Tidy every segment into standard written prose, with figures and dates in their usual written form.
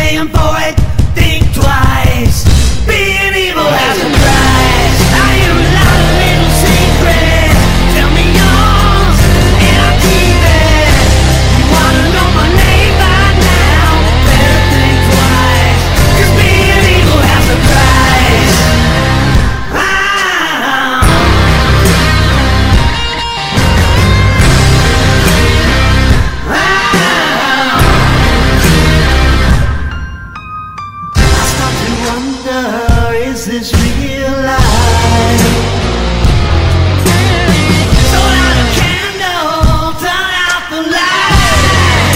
paying for it, think twice. Being evil has a price. I hear a lot of little secrets. Tell me yours, and I'll keep it. You wanna know my name by now? Better think twice, 'cause being evil has a price. Is this real life? Turn out a candle, turn out the light.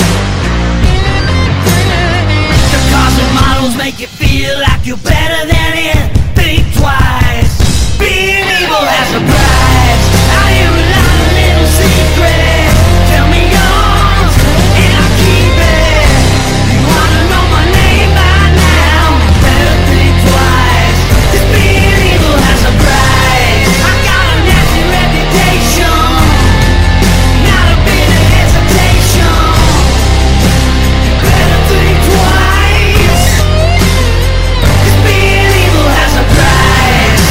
The cars and models make you feel like you're better than it. Think twice. Being evil has a price. I hear a lot of little secrets. Tell me yours, and I'll keep it. You wanna know my name by now? Better think twice. Being evil has a price. I got a nasty reputation, not a bit of hesitation. You better think twice, 'cause being evil has a price.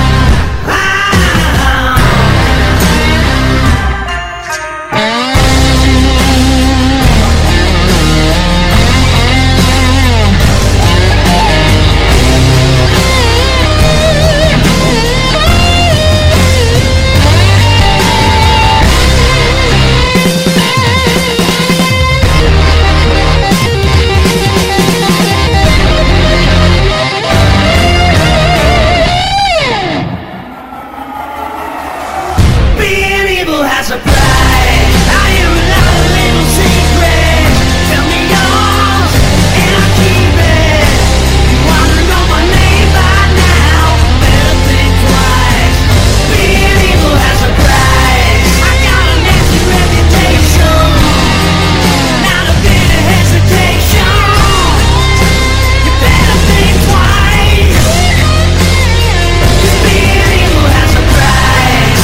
Being evil has a price. I hear a lot of little secrets. Tell me yours, and I'll keep it. You wanna know my name by now? Better think twice. Being evil has a price. I got a nasty reputation, not a bit of hesitation. You better think twice, 'cause being evil has a price.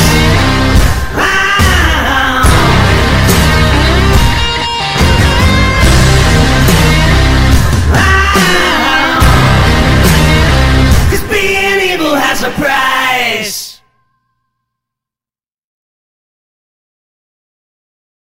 'Cause being evil has a price.